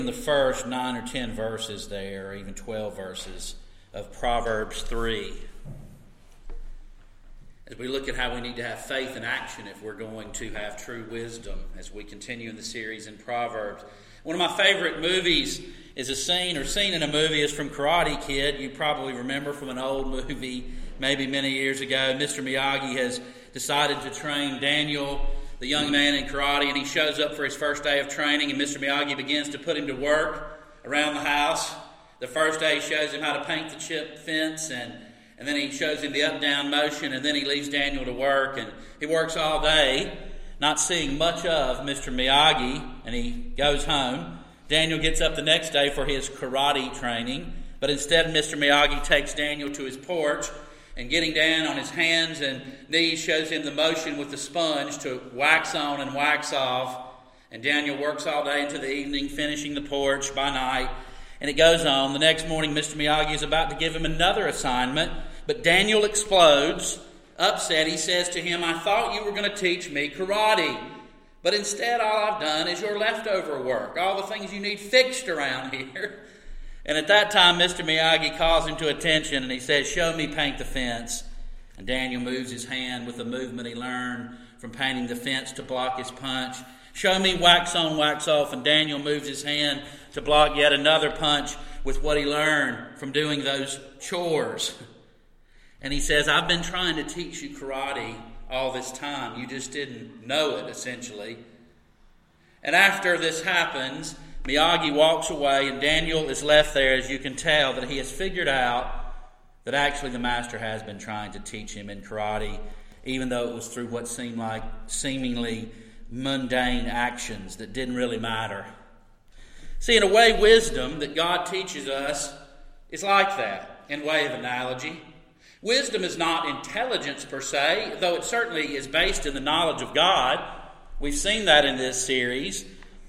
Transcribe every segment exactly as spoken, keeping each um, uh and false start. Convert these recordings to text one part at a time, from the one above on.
In the first nine or ten verses there, or even twelve verses of Proverbs three, as we look at how we need to have faith in action if we're going to have true wisdom as we continue in the series in Proverbs. One of my favorite movies is a scene, or scene in a movie is from Karate Kid. You probably remember from an old movie, maybe many years ago. Mister Miyagi has decided to train Daniel, the young man in karate, and he shows up for his first day of training, and Mister Miyagi begins to put him to work around the house. The first day he shows him how to paint the chip fence, and, and then he shows him the up-down motion, and then he leaves Daniel to work, and he works all day, not seeing much of Mister Miyagi, and he goes home. Daniel gets up the next day for his karate training, but instead Mister Miyagi takes Daniel to his porch, and getting down on his hands and knees shows him the motion with the sponge to wax on and wax off. And Daniel works all day into the evening, finishing the porch by night. And it goes on. The next morning, Mister Miyagi is about to give him another assignment. But Daniel explodes. Upset, he says to him, "I thought you were going to teach me karate. But instead, all I've done is your leftover work. All the things you need fixed around here." And at that time, Mister Miyagi calls him to attention and he says, "Show me paint the fence." And Daniel moves his hand with the movement he learned from painting the fence to block his punch. "Show me wax on, wax off." And Daniel moves his hand to block yet another punch with what he learned from doing those chores. And he says, "I've been trying to teach you karate all this time. You just didn't know it, essentially." And after this happens, Miyagi walks away, and Daniel is left there, as you can tell, that he has figured out that actually the master has been trying to teach him in karate, even though it was through what seemed like seemingly mundane actions that didn't really matter. See, in a way, wisdom that God teaches us is like that, in way of analogy. Wisdom is not intelligence per se, though it certainly is based in the knowledge of God. We've seen that in this series.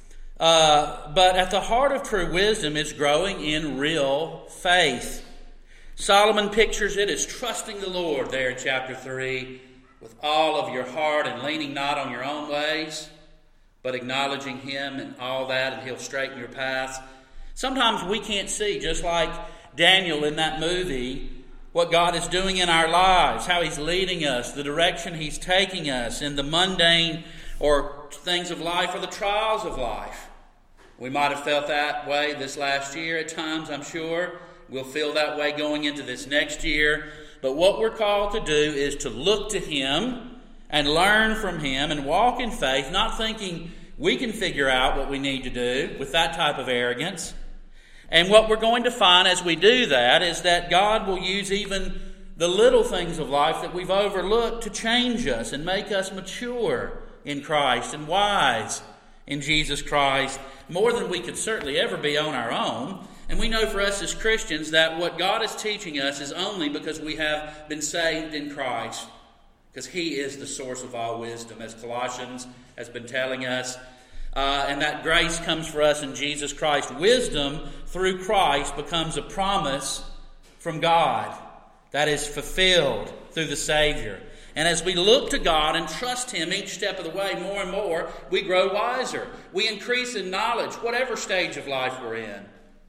Uh, but at the heart of true wisdom is growing in real faith. Solomon pictures it as trusting the Lord there in chapter three with all of your heart and leaning not on your own ways, but acknowledging Him and all that, and He'll straighten your paths. Sometimes we can't see, just like Daniel in that movie, what God is doing in our lives, how He's leading us, the direction He's taking us in the mundane or things of life or the trials of life. We might have felt that way this last year at times, I'm sure. We'll feel that way going into this next year. But what we're called to do is to look to Him and learn from Him and walk in faith, not thinking we can figure out what we need to do with that type of arrogance. And what we're going to find as we do that is that God will use even the little things of life that we've overlooked to change us and make us mature in Christ and wise in Jesus Christ, more than we could certainly ever be on our own. And we know for us as Christians that what God is teaching us is only because we have been saved in Christ, because He is the source of all wisdom, as Colossians has been telling us. Uh, and that grace comes for us in Jesus Christ. Wisdom through Christ becomes a promise from God that is fulfilled through the Savior. And as we look to God and trust Him each step of the way more and more, we grow wiser. We increase in knowledge, whatever stage of life we're in.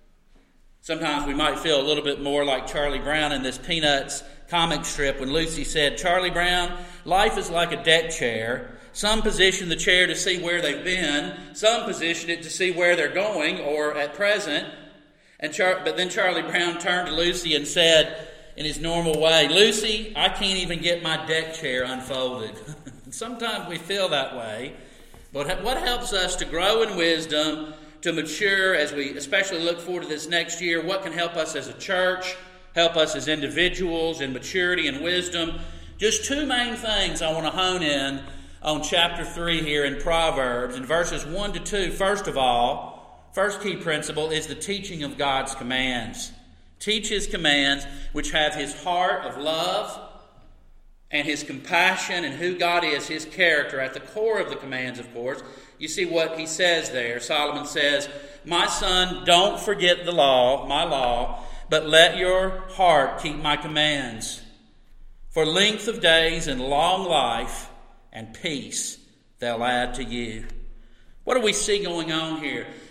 Sometimes we might feel a little bit more like Charlie Brown in this Peanuts comic strip when Lucy said, "Charlie Brown, life is like a deck chair. Some position the chair to see where they've been. Some position it to see where they're going or at present." And Char- But then Charlie Brown turned to Lucy and said, in his normal way, "Lucy, I can't even get my deck chair unfolded." Sometimes we feel that way. But what helps us to grow in wisdom, to mature as we especially look forward to this next year? What can help us as a church, help us as individuals in maturity and wisdom? Just two main things I want to hone in on chapter three here in Proverbs. In verses one to two, first of all, first key principle is the teaching of God's commands. Teach His commands, which have His heart of love and His compassion and who God is, His character, at the core of the commands, of course. You see what he says there. Solomon says, "My son, don't forget the law, my law, but let your heart keep my commands. For length of days and long life and peace they'll add to you." What do we see going on here?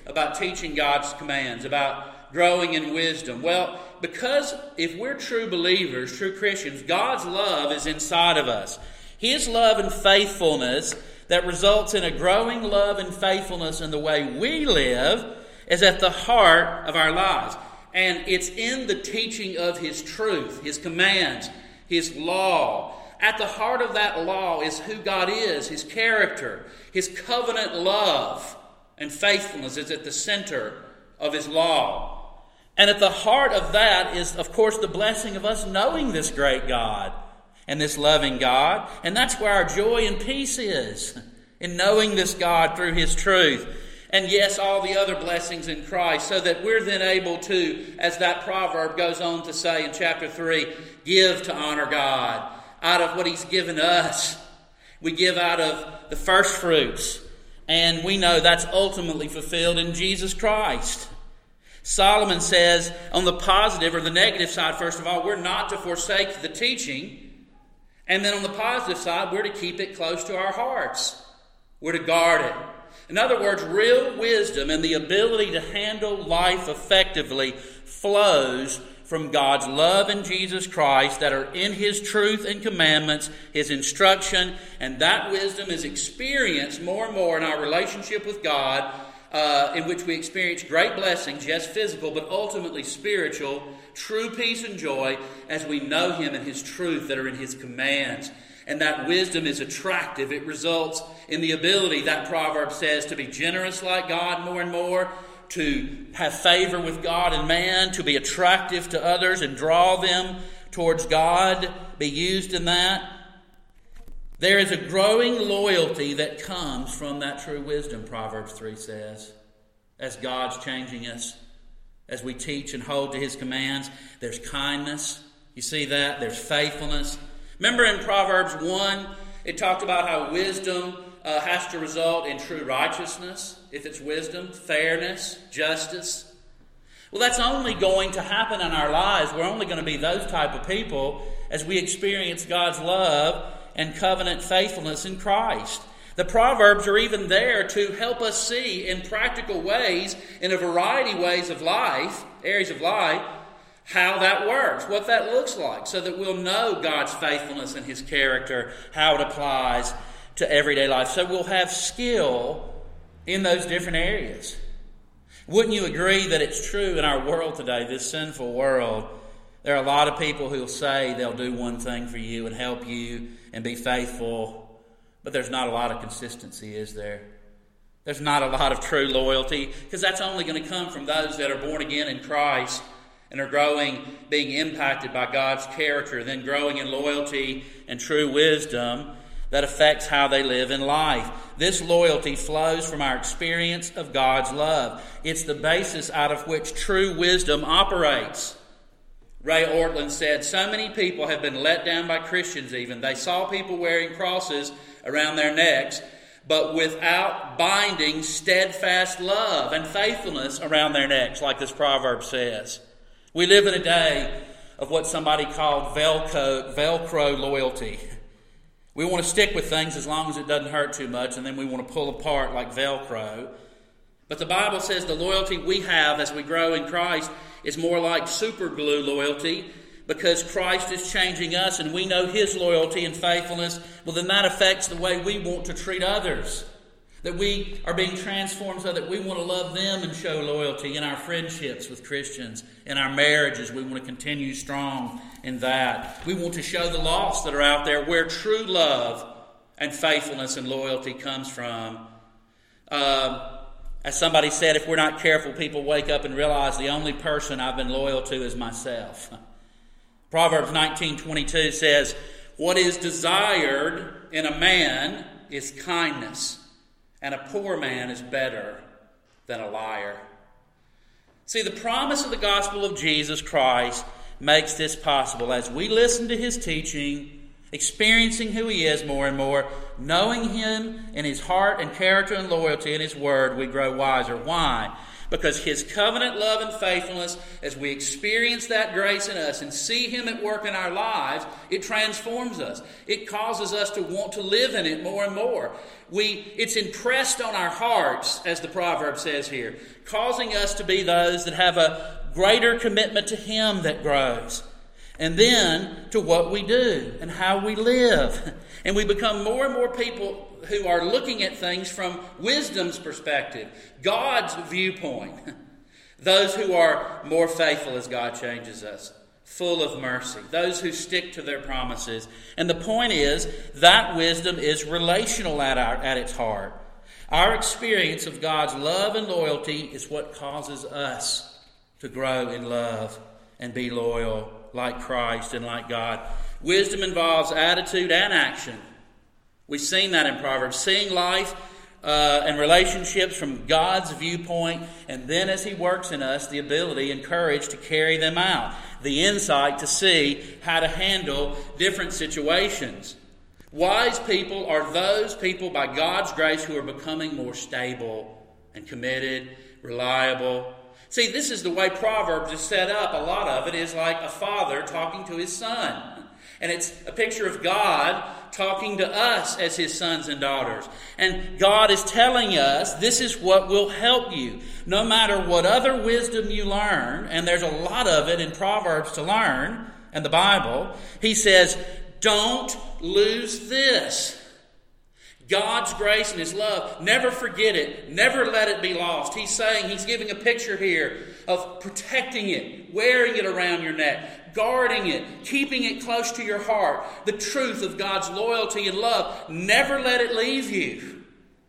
about teaching God's commands, about growing in wisdom? Well, because if we're true believers, true Christians, God's love is inside of us. His love and faithfulness that results in a growing love and faithfulness in the way we live is at the heart of our lives. And it's in the teaching of His truth, His commands, His law. At the heart of that law is who God is, His character, His covenant love and faithfulness is at the center of His law. And at the heart of that is, of course, the blessing of us knowing this great God and this loving God. And that's where our joy and peace is, in knowing this God through His truth. And yes, all the other blessings in Christ, so that we're then able to, as that proverb goes on to say in chapter three, give to honor God out of what He's given us. We give out of the first fruits, and we know that's ultimately fulfilled in Jesus Christ. Solomon says on the positive or the negative side, first of all, we're not to forsake the teaching. And then on the positive side, we're to keep it close to our hearts. We're to guard it. In other words, real wisdom and the ability to handle life effectively flows from God's love in Jesus Christ that are in His truth and commandments, His instruction, and that wisdom is experienced more and more in our relationship with God, uh, in which we experience great blessings, yes, physical, but ultimately spiritual, true peace and joy as we know Him and His truth that are in His commands. And that wisdom is attractive. It results in the ability, that proverb says, to be generous like God more and more, to have favor with God and man, to be attractive to others and draw them towards God, be used in that. There is a growing loyalty that comes from that true wisdom, Proverbs three says, as God's changing us, as we teach and hold to His commands. There's kindness. You see that? There's faithfulness. Remember in Proverbs one, it talked about how wisdom uh, has to result in true righteousness, if it's wisdom, fairness, justice. Well, that's only going to happen in our lives. We're only going to be those type of people as we experience God's love and covenant faithfulness in Christ. The Proverbs are even there to help us see in practical ways, in a variety of ways of life, areas of life, how that works, what that looks like, so that we'll know God's faithfulness and His character, how it applies to everyday life. So we'll have skill in those different areas. Wouldn't you agree that it's true in our world today, this sinful world? There are a lot of people who will say they'll do one thing for you and help you and be faithful, but there's not a lot of consistency, is there? There's not a lot of true loyalty, because that's only going to come from those that are born again in Christ and are growing, being impacted by God's character, then growing in loyalty and true wisdom that affects how they live in life. This loyalty flows from our experience of God's love. It's the basis out of which true wisdom operates. Ray Ortlund said, so many people have been let down by Christians even. They saw people wearing crosses around their necks, but without binding steadfast love and faithfulness around their necks, like this proverb says. We live in a day of what somebody called Velcro, Velcro loyalty. We want to stick with things as long as it doesn't hurt too much, and then we want to pull apart like Velcro. But the Bible says the loyalty we have as we grow in Christ is more like super glue loyalty, because Christ is changing us and we know His loyalty and faithfulness. Well, then that affects the way we want to treat others. That we are being transformed so that we want to love them and show loyalty in our friendships with Christians. In our marriages, we want to continue strong in that. We want to show the lost that are out there where true love and faithfulness and loyalty comes from. Uh, as somebody said, if we're not careful, people wake up and realize the only person I've been loyal to is myself. Proverbs nineteen twenty-two says, what is desired in a man is kindness, and a poor man is better than a liar. See, the promise of the gospel of Jesus Christ makes this possible. As we listen to His teaching, experiencing who He is more and more, knowing Him in His heart and character and loyalty in His word, we grow wiser. Why? Because His covenant love and faithfulness, as we experience that grace in us and see Him at work in our lives, it transforms us. It causes us to want to live in it more and more. We, it's impressed on our hearts, as the proverb says here, causing us to be those that have a greater commitment to Him that grows. And then to what we do and how we live. And we become more and more people who are looking at things from wisdom's perspective, God's viewpoint. Those who are more faithful as God changes us, full of mercy, those who stick to their promises. And the point is, that wisdom is relational at, our, at its heart. Our experience of God's love and loyalty is what causes us to grow in love and be loyal like Christ and like God. Wisdom involves attitude and action. We've seen that in Proverbs. Seeing life uh, and relationships from God's viewpoint, and then as He works in us, the ability and courage to carry them out. The insight to see how to handle different situations. Wise people are those people by God's grace who are becoming more stable and committed, reliable. See, this is the way Proverbs is set up. A lot of it is like a father talking to his son. And it's a picture of God talking to us as His sons and daughters. And God is telling us this is what will help you. No matter what other wisdom you learn, and there's a lot of it in Proverbs to learn, and the Bible, He says, don't lose this. God's grace and His love, never forget it. Never let it be lost. He's saying, He's giving a picture here of protecting it, wearing it around your neck, guarding it, keeping it close to your heart. The truth of God's loyalty and love. Never let it leave you.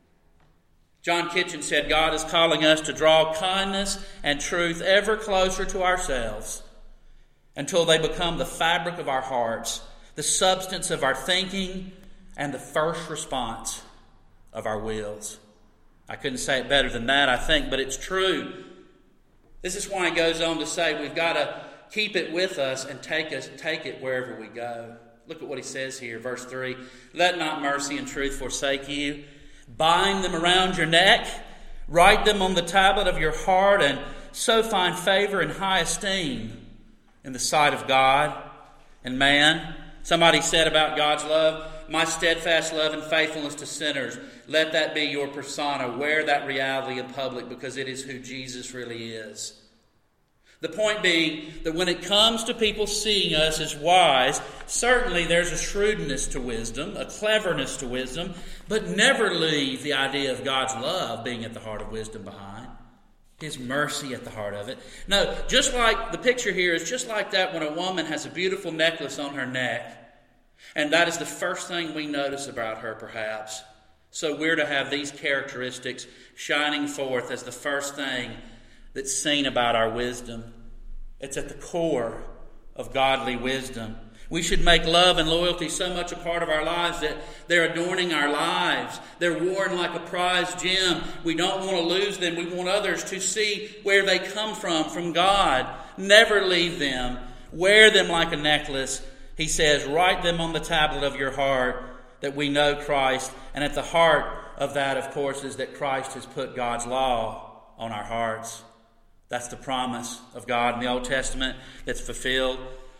John Kitchen said, God is calling us to draw kindness and truth ever closer to ourselves until they become the fabric of our hearts, the substance of our thinking, and the first response of our wills. I couldn't say it better than that, I think, but it's true. This is why he goes on to say we've got to keep it with us and take us take it wherever we go. Look at what he says here, verse three. Let not mercy and truth forsake you. Bind them around your neck. Write them on the tablet of your heart, and so find favor and high esteem in the sight of God and man. Somebody said about God's love, my steadfast love and faithfulness to sinners. Let that be your persona. Wear that reality in public because it is who Jesus really is. The point being that when it comes to people seeing us as wise, certainly there's a shrewdness to wisdom, a cleverness to wisdom, but never leave the idea of God's love being at the heart of wisdom behind. His mercy at the heart of it. No, just like the picture here is just like that when a woman has a beautiful necklace on her neck. And that is the first thing we notice about her, perhaps. So we're to have these characteristics shining forth as the first thing that's seen about our wisdom. It's at the core of godly wisdom. We should make love and loyalty so much a part of our lives that they're adorning our lives. They're worn like a prized gem. We don't want to lose them. We want others to see where they come from, from God. Never leave them. Wear them like a necklace. He says, write them on the tablet of your heart that we know Christ. And at the heart of that, of course, is that Christ has put God's law on our hearts. That's the promise of God in the Old Testament that's fulfilled.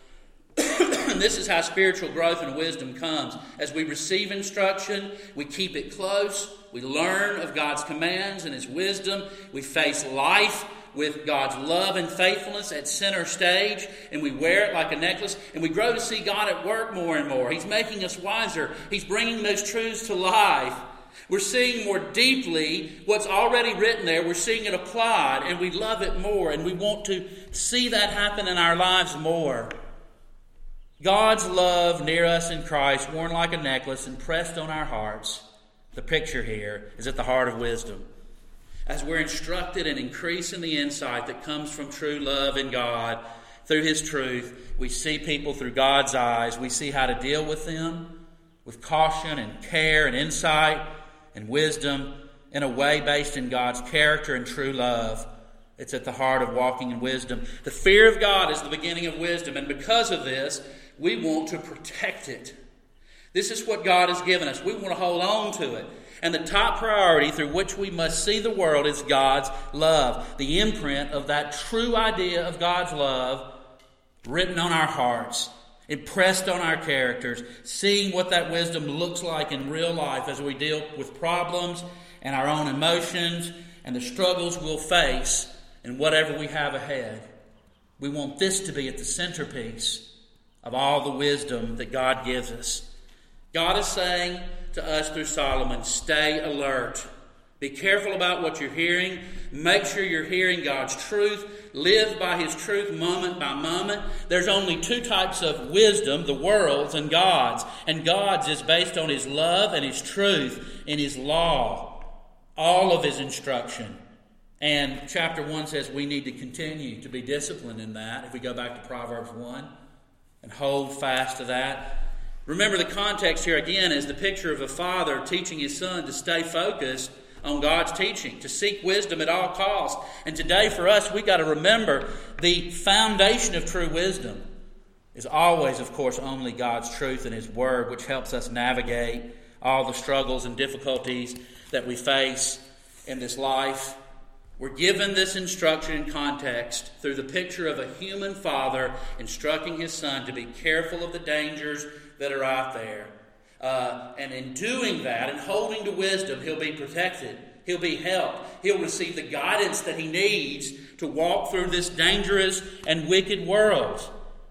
And this is how spiritual growth and wisdom comes. As we receive instruction, we keep it close. We learn of God's commands and His wisdom. We face life with God's love and faithfulness at center stage, and we wear it like a necklace, and we grow to see God at work more and more. He's making us wiser. He's bringing those truths to life. We're seeing more deeply what's already written there. We're seeing it applied, and we love it more, and we want to see that happen in our lives more. God's love near us in Christ, worn like a necklace and pressed on our hearts. The picture here is at the heart of wisdom. As we're instructed and increase in the insight that comes from true love in God through His truth, we see people through God's eyes. We see how to deal with them with caution and care and insight and wisdom in a way based in God's character and true love. It's at the heart of walking in wisdom. The fear of God is the beginning of wisdom, and because of this, we want to protect it. This is what God has given us. We want to hold on to it. And the top priority through which we must see the world is God's love. The imprint of that true idea of God's love written on our hearts, impressed on our characters, seeing what that wisdom looks like in real life as we deal with problems and our own emotions and the struggles we'll face and whatever we have ahead. We want this to be at the centerpiece of all the wisdom that God gives us. God is saying to us through Solomon, stay alert. Be careful about what you're hearing. Make sure you're hearing God's truth. Live by His truth moment by moment. There's only two types of wisdom, the world's and God's. And God's is based on His love and His truth and His law. All of His instruction. And chapter one says we need to continue to be disciplined in that. If we go back to Proverbs one and hold fast to that. Remember, the context here again is the picture of a father teaching his son to stay focused on God's teaching, to seek wisdom at all costs. And today for us, we've got to remember the foundation of true wisdom is always, of course, only God's truth and His Word, which helps us navigate all the struggles and difficulties that we face in this life. We're given this instruction in context through the picture of a human father instructing his son to be careful of the dangers that are out there. Uh, and in doing that and holding to wisdom, he'll be protected. He'll be helped. He'll receive the guidance that he needs to walk through this dangerous and wicked world.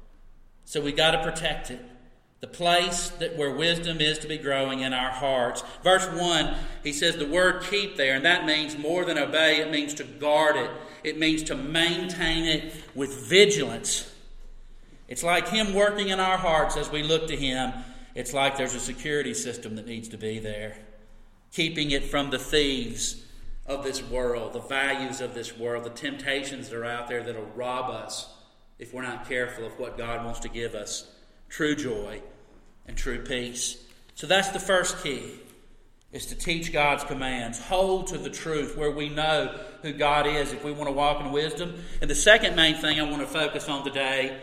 So we got to protect it. The place that where wisdom is to be growing in our hearts. Verse one, he says the word keep there, and that means more than obey. It means to guard it. It means to maintain it with vigilance. It's like Him working in our hearts as we look to Him. It's like there's a security system that needs to be there. Keeping it from the thieves of this world, the values of this world, the temptations that are out there that will rob us if we're not careful of what God wants to give us. True joy and true peace. So that's the first key, is to teach God's commands. Hold to the truth where we know who God is if we want to walk in wisdom. And the second main thing I want to focus on today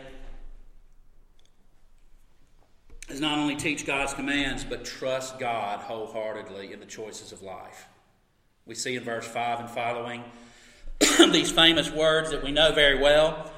is not only teach God's commands, but trust God wholeheartedly in the choices of life. We see in verse five and following these famous words that we know very well.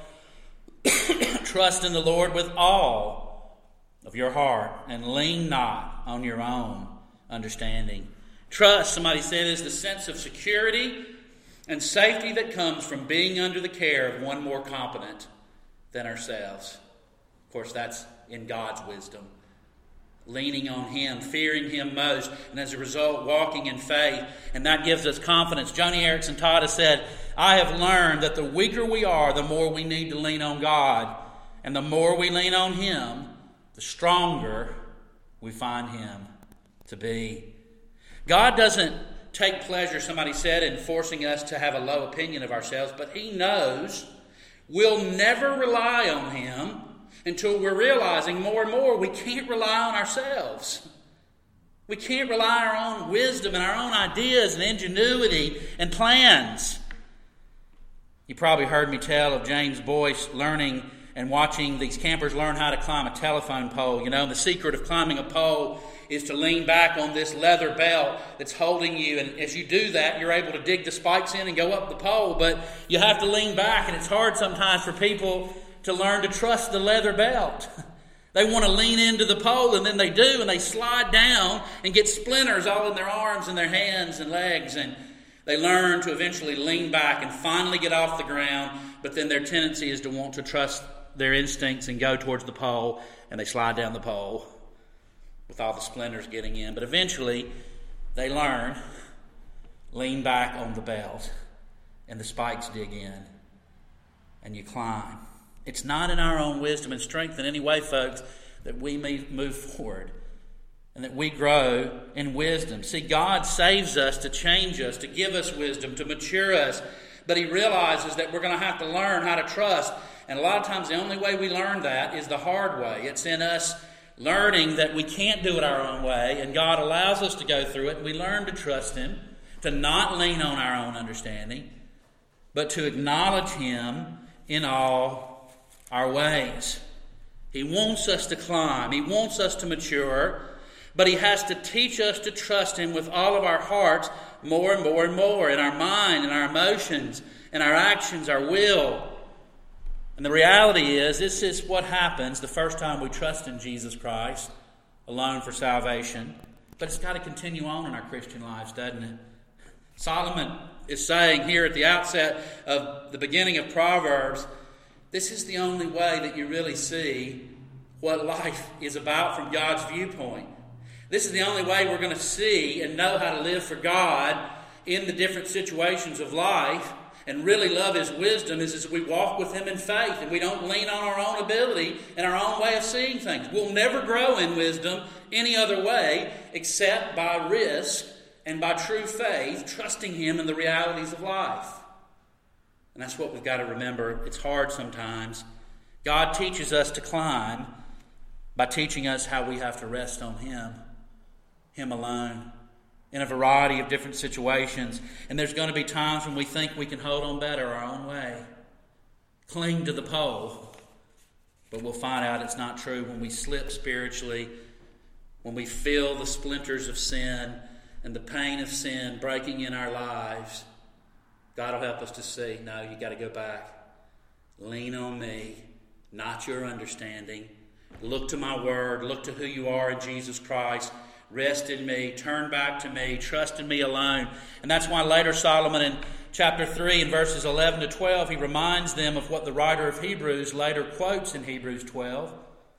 Trust in the Lord with all of your heart and lean not on your own understanding. Trust, somebody said, is the sense of security and safety that comes from being under the care of one more competent than ourselves. Of course, that's in God's wisdom. Leaning on Him, fearing Him most, and as a result, walking in faith. And that gives us confidence. Joni Eareckson Tada said, I have learned that the weaker we are, the more we need to lean on God. And the more we lean on Him, the stronger we find Him to be. God doesn't take pleasure, somebody said, in forcing us to have a low opinion of ourselves, but He knows we'll never rely on Him until we're realizing more and more we can't rely on ourselves. We can't rely on our own wisdom and our own ideas and ingenuity and plans. You probably heard me tell of James Boyce learning and watching these campers learn how to climb a telephone pole. You know, the secret of climbing a pole is to lean back on this leather belt that's holding you. And as you do that, you're able to dig the spikes in and go up the pole. But you have to lean back, and it's hard sometimes for people to learn to trust the leather belt. They want to lean into the pole, and then they do, and they slide down and get splinters all in their arms and their hands and legs. And they learn to eventually lean back and finally get off the ground, but then their tendency is to want to trust their instincts and go towards the pole, and they slide down the pole with all the splinters getting in. But eventually, they learn, lean back on the belt, and the spikes dig in, and you climb. It's not in our own wisdom and strength in any way, folks, that we may move forward and that we grow in wisdom. See, God saves us to change us, to give us wisdom, to mature us. But He realizes that we're going to have to learn how to trust. And a lot of times the only way we learn that is the hard way. It's in us learning that we can't do it our own way, and God allows us to go through it. We learn to trust Him, to not lean on our own understanding, but to acknowledge Him in all our ways. He wants us to climb. He wants us to mature. But He has to teach us to trust Him with all of our hearts more and more and more, in our mind, in our emotions, in our actions, our will. And the reality is, this is what happens the first time we trust in Jesus Christ alone for salvation. But it's got to continue on in our Christian lives, doesn't it? Solomon is saying here at the outset of the beginning of Proverbs, this is the only way that you really see what life is about from God's viewpoint. This is the only way we're going to see and know how to live for God in the different situations of life and really love His wisdom is as we walk with Him in faith and we don't lean on our own ability and our own way of seeing things. We'll never grow in wisdom any other way except by risk and by true faith, trusting Him in the realities of life. And that's what we've got to remember. It's hard sometimes. God teaches us to climb by teaching us how we have to rest on Him, Him alone, in a variety of different situations. And there's going to be times when we think we can hold on better our own way, cling to the pole. But we'll find out it's not true when we slip spiritually, when we feel the splinters of sin and the pain of sin breaking in our lives. God will help us to see, no, you got to go back. Lean on me, not your understanding. Look to my word. Look to who you are in Jesus Christ. Rest in me. Turn back to me. Trust in me alone. And that's why later Solomon in chapter three in verses eleven to twelve, he reminds them of what the writer of Hebrews later quotes in Hebrews twelve.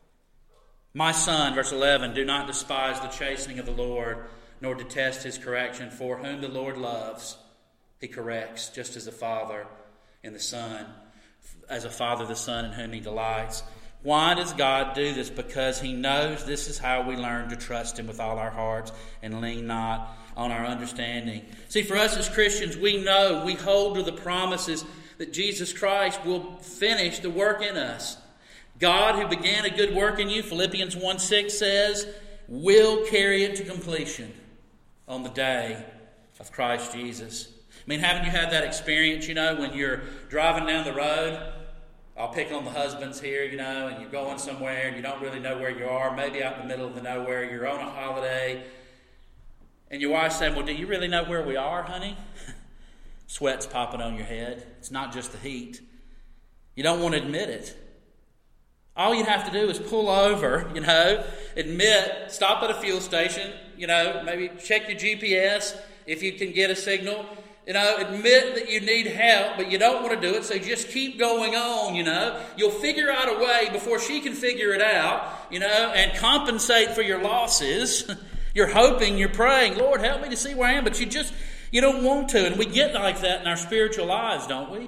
My son, verse eleven, do not despise the chastening of the Lord, nor detest His correction. For whom the Lord loves, He corrects, just as a father in the Son, as a father the Son in whom He delights. Why does God do this? Because He knows this is how we learn to trust Him with all our hearts and lean not on our understanding. See, for us as Christians, we know, we hold to the promises that Jesus Christ will finish the work in us. God, who began a good work in you, Philippians one six says, will carry it to completion on the day of Christ Jesus. I mean, haven't you had that experience, you know, when you're driving down the road? I'll pick on the husbands here, you know, and you're going somewhere and you don't really know where you are, maybe out in the middle of the nowhere, you're on a holiday, and your wife's saying, well, do you really know where we are, honey? Sweat's popping on your head. It's not just the heat. You don't want to admit it. All you have to do is pull over, you know, admit, stop at a fuel station, you know, maybe check your G P S if you can get a signal. You know, admit that you need help, but you don't want to do it, so just keep going on, you know. You'll figure out a way before she can figure it out, you know, and compensate for your losses. You're hoping, you're praying, Lord, help me to see where I am, but you just, you don't want to. And we get like that in our spiritual lives, don't we?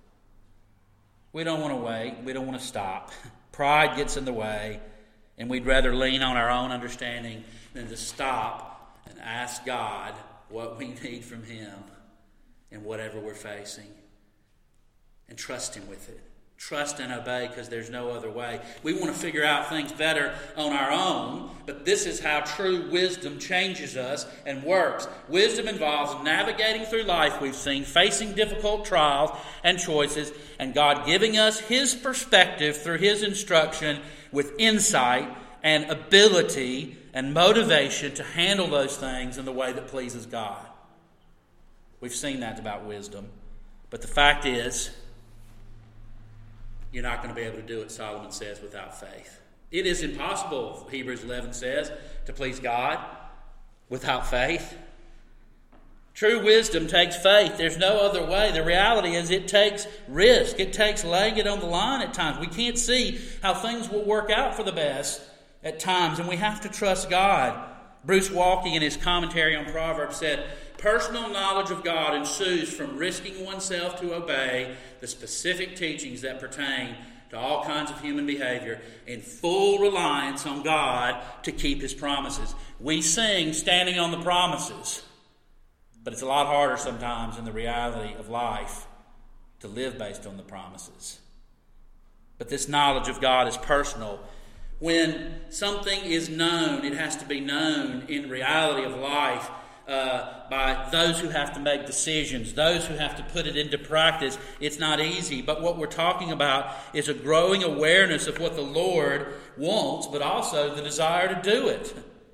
We don't want to wait. We don't want to stop. Pride gets in the way, and we'd rather lean on our own understanding than to stop and ask God what we need from Him in whatever we're facing, and trust Him with it. Trust and obey, because there's no other way. We want to figure out things better on our own, but this is how true wisdom changes us and works. Wisdom involves navigating through life, we've seen, facing difficult trials and choices, and God giving us His perspective through His instruction with insight and ability and motivation to handle those things in the way that pleases God. We've seen that about wisdom. But the fact is, you're not going to be able to do it, Solomon says, without faith. It is impossible, Hebrews eleven says, to please God without faith. True wisdom takes faith. There's no other way. The reality is it takes risk. It takes laying it on the line at times. We can't see how things will work out for the best at times, and we have to trust God. Bruce Walkie, in his commentary on Proverbs, said, personal knowledge of God ensues from risking oneself to obey the specific teachings that pertain to all kinds of human behavior in full reliance on God to keep His promises. We sing standing on the promises, but it's a lot harder sometimes in the reality of life to live based on the promises. But this knowledge of God is personal. When something is known, it has to be known in reality of life uh, by those who have to make decisions, those who have to put it into practice. It's not easy, but what we're talking about is a growing awareness of what the Lord wants, but also the desire to do it.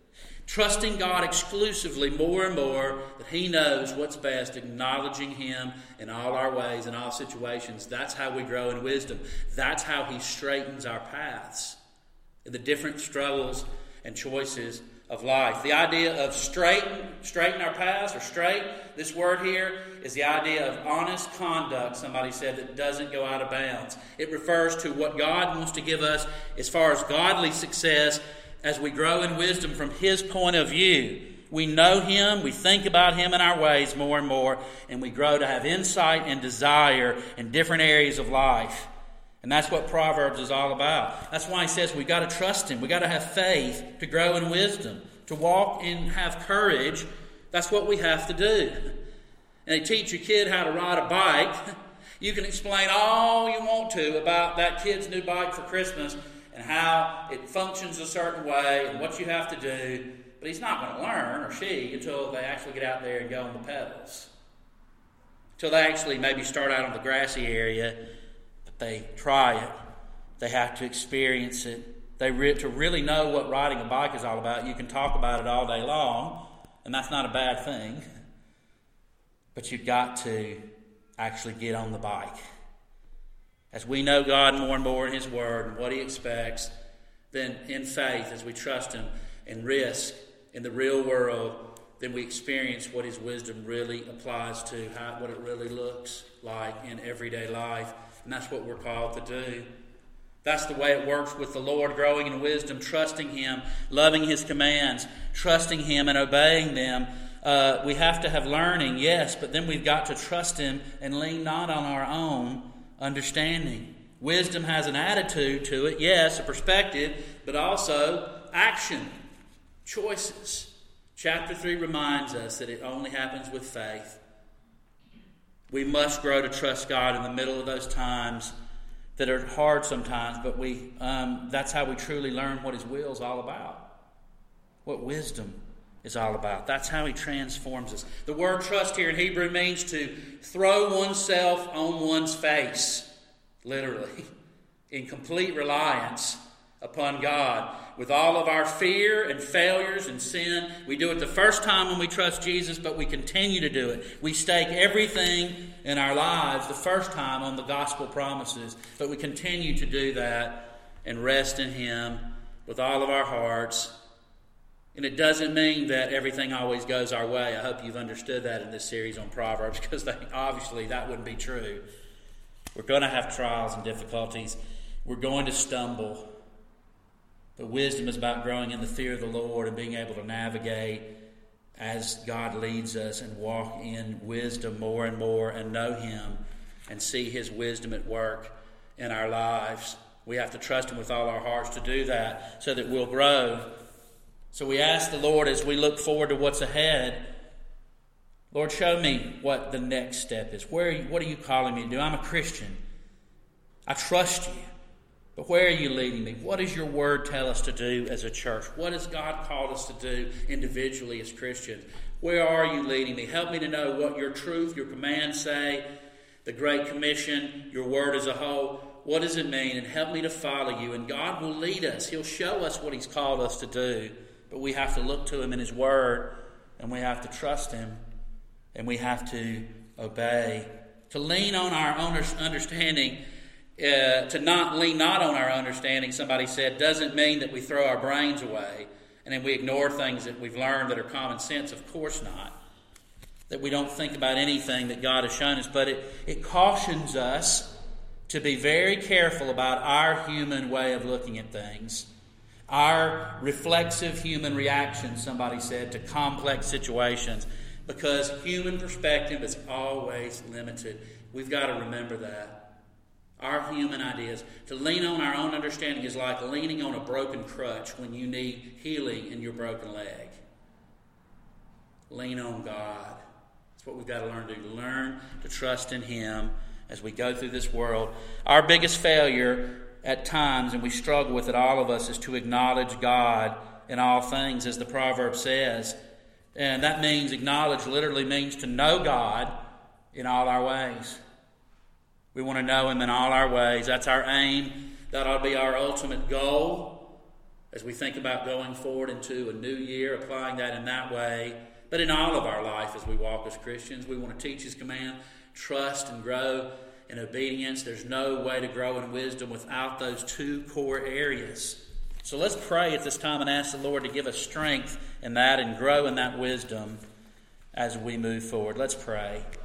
Trusting God exclusively more and more, that He knows what's best, acknowledging Him in all our ways, in all situations. That's how we grow in wisdom. That's how He straightens our paths in the different struggles and choices of life. The idea of straighten, straighten our paths, or straight, this word here is the idea of honest conduct, somebody said, that doesn't go out of bounds. It refers to what God wants to give us as far as godly success as we grow in wisdom from His point of view. We know Him, we think about Him in our ways more and more, and we grow to have insight and desire in different areas of life. And that's what Proverbs is all about. That's why he says we've got to trust Him. We've got to have faith to grow in wisdom, to walk and have courage. That's what we have to do. And they teach a kid how to ride a bike. You can explain all you want to about that kid's new bike for Christmas and how it functions a certain way and what you have to do. But he's not going to learn, or she, until they actually get out there and go on the pedals. Until they actually maybe start out on the grassy area. They try it. They have to experience it. They re- to really know what riding a bike is all about. You can talk about it all day long, and that's not a bad thing. But you've got to actually get on the bike. As we know God more and more in His Word and what He expects, then in faith, as we trust Him and risk in the real world, then we experience what His wisdom really applies to, how, what it really looks like in everyday life. And that's what we're called to do. That's the way it works with the Lord, growing in wisdom, trusting Him, loving His commands, trusting Him and obeying them. Uh, we have to have learning, yes, but then we've got to trust Him and lean not on our own understanding. Wisdom has an attitude to it, yes, a perspective, but also action, choices. Chapter three reminds us that it only happens with faith. We must grow to trust God in the middle of those times that are hard sometimes, but we um, that's how we truly learn what His will is all about, what wisdom is all about. That's how He transforms us. The word trust here in Hebrew means to throw oneself on one's face, literally, in complete reliance upon God. With all of our fear and failures and sin, we do it the first time when we trust Jesus, but we continue to do it. We stake everything in our lives the first time on the gospel promises, but we continue to do that and rest in Him with all of our hearts. And it doesn't mean that everything always goes our way. I hope you've understood that in this series on Proverbs, because they, obviously that wouldn't be true. We're going to have trials and difficulties. We're going to stumble. But wisdom is about growing in the fear of the Lord and being able to navigate as God leads us and walk in wisdom more and more and know Him and see His wisdom at work in our lives. We have to trust Him with all our hearts to do that so that we'll grow. So we ask the Lord as we look forward to what's ahead, Lord, show me what the next step is. Where are you, what are you calling me to do? I'm a Christian. I trust You. But where are You leading me? What does Your Word tell us to do as a church? What has God called us to do individually as Christians? Where are You leading me? Help me to know what Your truth, Your commands say, the Great Commission, Your Word as a whole. What does it mean? And help me to follow You. And God will lead us. He'll show us what He's called us to do. But we have to look to Him in His Word, and we have to trust Him, and we have to obey. To lean on our own understanding Uh, to not lean not on our understanding, somebody said, doesn't mean that we throw our brains away and then we ignore things that we've learned that are common sense. Of course not. That we don't think about anything that God has shown us. But it, it cautions us to be very careful about our human way of looking at things. Our reflexive human reaction, somebody said, to complex situations. Because human perspective is always limited. We've got to remember that. Our human ideas. To lean on our own understanding is like leaning on a broken crutch when you need healing in your broken leg. Lean on God. That's what we've got to learn to do. Learn to trust in Him as we go through this world. Our biggest failure at times, and we struggle with it, all of us, is to acknowledge God in all things, as the proverb says. And that means, acknowledge literally means to know God in all our ways. We want to know Him in all our ways. That's our aim. That ought to be our ultimate goal as we think about going forward into a new year, applying that in that way. But in all of our life as we walk as Christians, we want to teach His command, trust and grow in obedience. There's no way to grow in wisdom without those two core areas. So let's pray at this time and ask the Lord to give us strength in that and grow in that wisdom as we move forward. Let's pray.